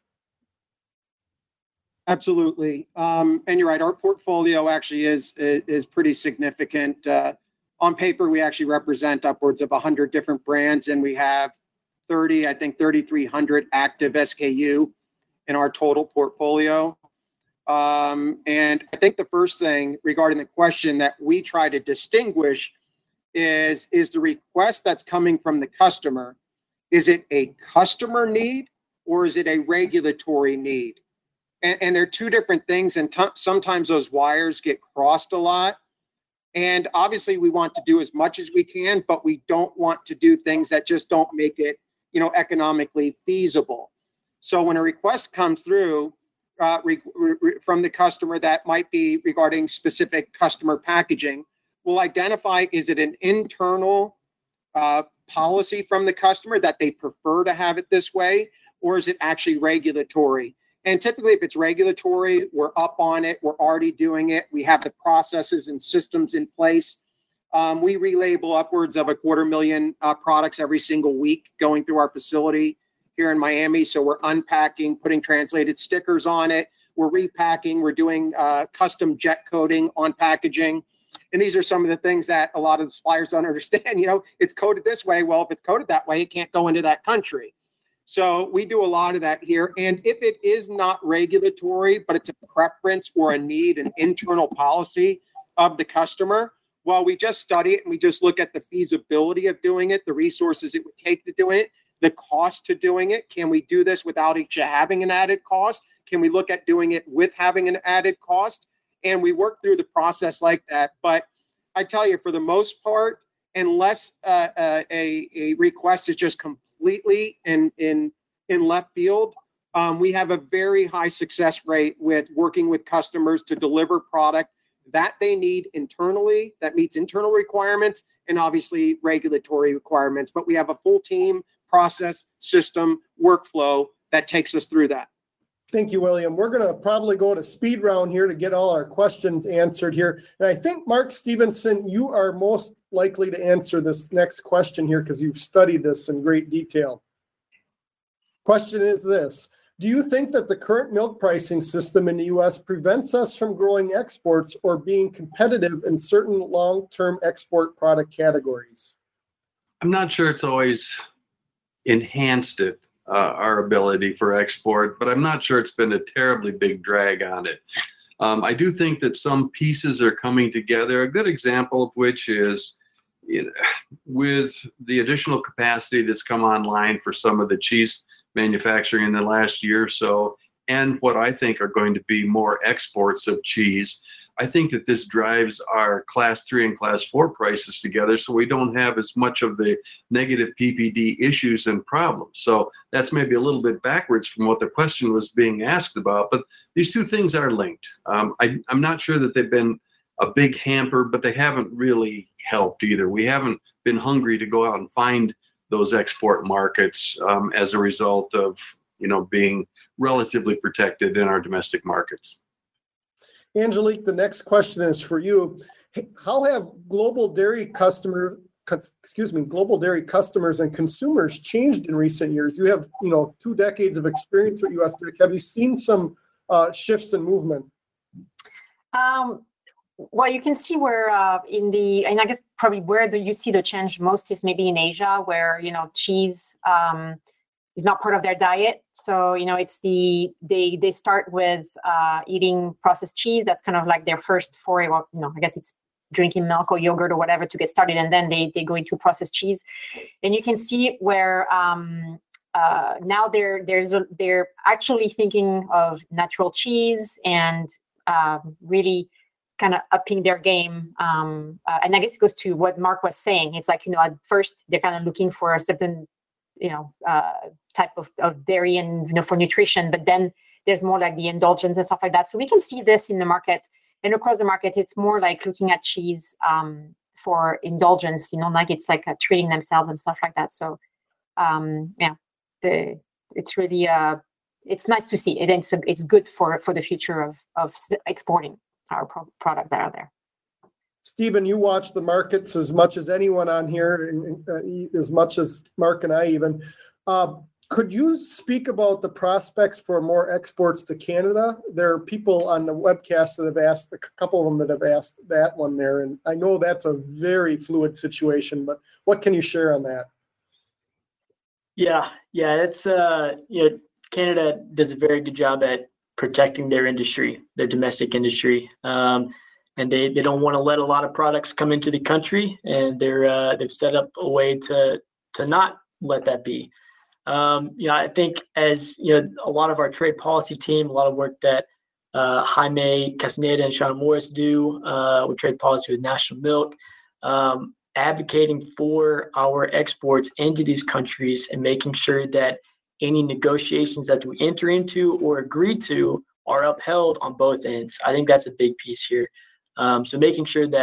Absolutely. And you're right. Our portfolio actually is pretty significant. On paper, we actually represent upwards of 100 different brands, and we have 3,300 active SKU in our total portfolio. And I think the first thing regarding the question that we try to distinguish is the request that's coming from the customer. Is it a customer need or is it a regulatory need? And they're two different things, and sometimes those wires get crossed a lot. And obviously, we want to do as much as we can, but we don't want to do things that just don't make it, economically feasible. So when a request comes through from the customer that might be regarding specific customer packaging, we'll identify, is it an internal policy from the customer that they prefer to have it this way, or is it actually regulatory? And typically, if it's regulatory, we're up on it. We're already doing it. We have the processes and systems in place. We relabel upwards of 250,000 products every single week going through our facility here in Miami. So we're unpacking, putting translated stickers on it. We're repacking. We're doing custom jet coating on packaging. And these are some of the things that a lot of the suppliers don't understand. You know, it's coded this way. Well, if it's coded that way, it can't go into that country. So we do a lot of that here. And if it is not regulatory, but it's a preference or a need, an internal policy of the customer, well, we just study it and we just look at the feasibility of doing it, the resources it would take to do it, the cost to doing it. Can we do this without each having an added cost? Can we look at doing it with having an added cost? And we work through the process like that. But I tell you, for the most part, unless a request is just completely in left field, we have a very high success rate with working with customers to deliver product that they need internally, that meets internal requirements and obviously regulatory requirements. But we have a full team, process, system, workflow that takes us through that. Thank you, William. We're going to probably go to speed round here to get all our questions answered here. And I think, Mark Stevenson, you are most likely to answer this next question here because you've studied this in great detail. Question is this: do you think that the current milk pricing system in the U.S. prevents us from growing exports or being competitive in certain long-term export product categories? I'm not sure it's always enhanced it, our ability for export, but I'm not sure it's been a terribly big drag on it. I do think that some pieces are coming together. A good example of which is with the additional capacity that's come online for some of the cheese manufacturing in the last year or so, and what I think are going to be more exports of cheese. I think that this drives our class 3 and class 4 prices together, so we don't have as much of the negative PPD issues and problems. So that's maybe a little bit backwards from what the question was being asked about, but these two things are linked. I'm not sure that they've been a big hamper, but they haven't really helped either. We haven't been hungry to go out and find those export markets as a result of, being relatively protected in our domestic markets. Angelique, the next question is for you. How have global dairy customers and consumers changed in recent years? You have, 2 decades of experience with USDEC. Have you seen some shifts in movement? Well, you can see where and I guess probably where you see the change most is maybe in Asia, where, cheese is not part of their diet. So, it's they start with eating processed cheese. That's kind of like their first foray. Well, I guess it's drinking milk or yogurt or whatever to get started. And then they go into processed cheese. And you can see where now they're actually thinking of natural cheese and really kind of upping their game. And I guess it goes to what Mark was saying. It's like, at first they're kind of looking for a certain, type of dairy and, for nutrition, but then there's more like the indulgence and stuff like that. So we can see this in the market and across the market. It's more like looking at cheese for indulgence, like it's like treating themselves and stuff like that. So it's really, it's nice to see it. And it's good for the future of exporting our product that are there. Stephen, you watch the markets as much as anyone on here, and as much as Mark and I even. Could you speak about the prospects for more exports to Canada? There are people on the webcast that have asked, a couple of them that have asked that one there, and I know that's a very fluid situation, but what can you share on that? Yeah, it's Canada does a very good job at protecting their industry, their domestic industry, and they don't want to let a lot of products come into the country, and they've set up a way to not let that be. I think as a lot of our trade policy team, a lot of work that Jaime Castaneda and Shauna Morris do with trade policy with National Milk, advocating for our exports into these countries and making sure that any negotiations that we enter into or agree to are upheld on both ends. I think that's a big piece here. So making sure that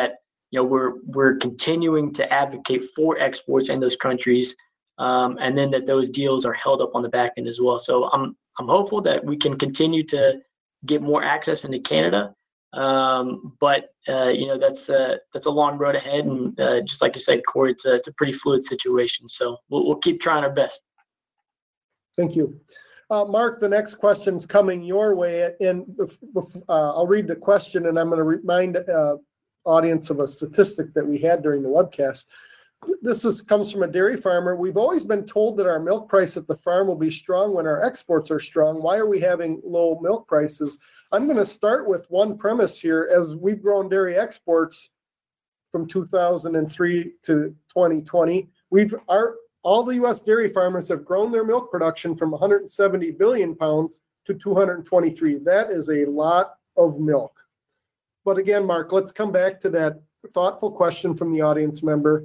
we're continuing to advocate for exports in those countries, and then that those deals are held up on the back end as well. So I'm hopeful that we can continue to get more access into Canada. But that's a long road ahead, and just like you said, Corey, it's a pretty fluid situation. So we'll keep trying our best. Thank you. Mark, the next question's coming your way, and I'll read the question, and I'm going to remind audience of a statistic that we had during the webcast. This comes from a dairy farmer. We've always been told that our milk price at the farm will be strong when our exports are strong. Why are we having low milk prices? I'm going to start with one premise here. As we've grown dairy exports from 2003 to 2020, all the U.S. dairy farmers have grown their milk production from 170 billion pounds to 223. That is a lot of milk. But again, Mark, let's come back to that thoughtful question from the audience member.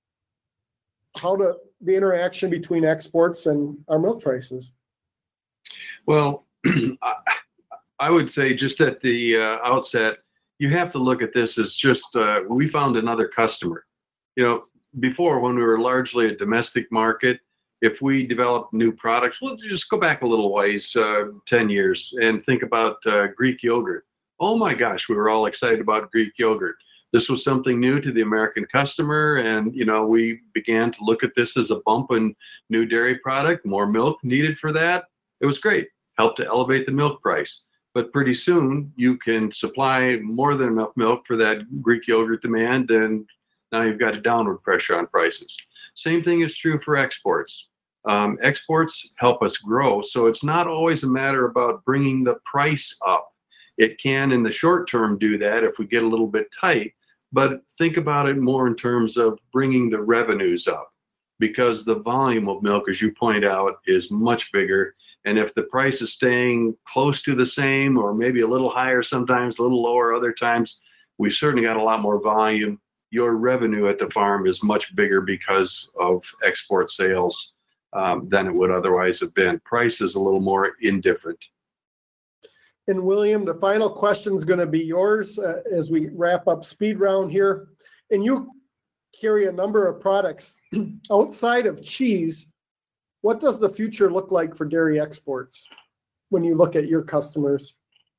The interaction between exports and our milk prices. Well, I would say just at the outset, you have to look at this as just, we found another customer. Before, when we were largely a domestic market, if we developed new products, we'll just go back a little ways, 10 years, and think about Greek yogurt. Oh my gosh, we were all excited about Greek yogurt. This was something new to the American customer, and we began to look at this as a bump in new dairy product, more milk needed for that. It was great, helped to elevate the milk price. But pretty soon, you can supply more than enough milk for that Greek yogurt demand, and now you've got a downward pressure on prices. Same thing is true for exports. Exports help us grow, so it's not always a matter about bringing the price up. It can, in the short term, do that if we get a little bit tight, but think about it more in terms of bringing the revenues up, because the volume of milk, as you point out, is much bigger. And if the price is staying close to the same, or maybe a little higher sometimes, a little lower other times, we've certainly got a lot more volume. Your revenue at the farm is much bigger because of export sales than it would otherwise have been. Price is a little more indifferent. And William, the final question is going to be yours as we wrap up speed round here. And you carry a number of products outside of cheese. What does the future look like for dairy exports when you look at your customers?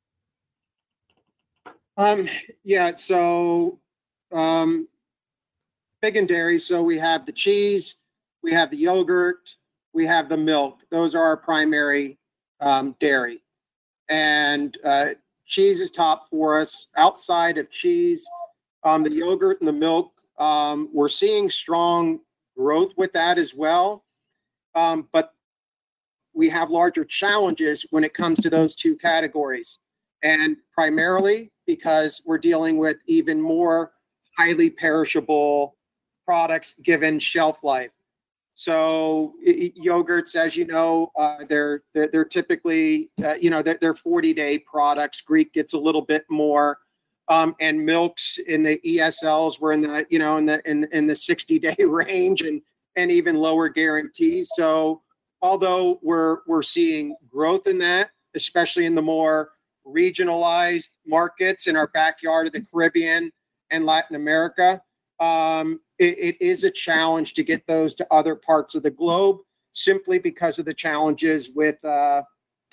Big in dairy, so we have the cheese, we have the yogurt, we have the milk. Those are our primary dairy. And cheese is top for us. Outside of cheese, the yogurt and the milk, we're seeing strong growth with that as well. But we have larger challenges when it comes to those two categories. And primarily because we're dealing with even more highly perishable products given shelf life. So yogurts, as you know, they're typically, they're 40-day products. Greek gets a little bit more. And milks in the ESLs were in the 60-day range and even lower guarantees. So although we're seeing growth in that, especially in the more regionalized markets in our backyard of the Caribbean and Latin America, it is a challenge to get those to other parts of the globe simply because of the challenges with the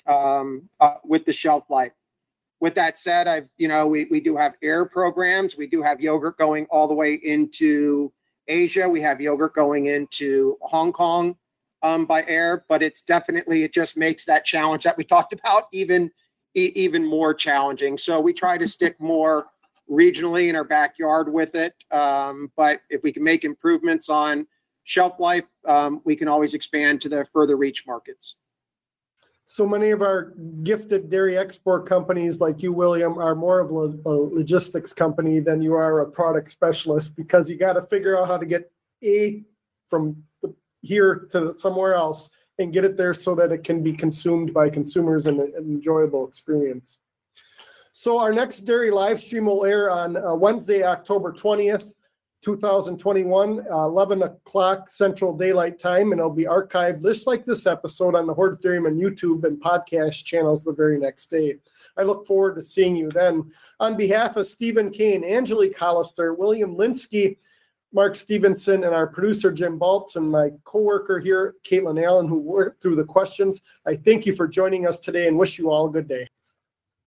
shelf life. With that said, we do have air programs. We do have yogurt going all the way into Asia. We have yogurt going into Hong Kong by air, but it just makes that challenge that we talked about even more challenging. So we try to stick more regionally in our backyard with it. But if we can make improvements on shelf life, we can always expand to the further reach markets. So many of our gifted dairy export companies like you, William, are more of a logistics company than you are a product specialist, because you got to figure out how to get from here to somewhere else and get it there so that it can be consumed by consumers in an enjoyable experience. So our next dairy live stream will air on Wednesday, October 20th. 2021, 11 o'clock Central Daylight Time, and it'll be archived just like this episode on the Hordes Dairyman YouTube and podcast channels the very next day. I look forward to seeing you then. On behalf of Stephen Kane, Angelique Hollister, William Linsky, Mark Stevenson, and our producer, Jim Baltz, and my coworker here, Caitlin Allen, who worked through the questions, I thank you for joining us today and wish you all a good day.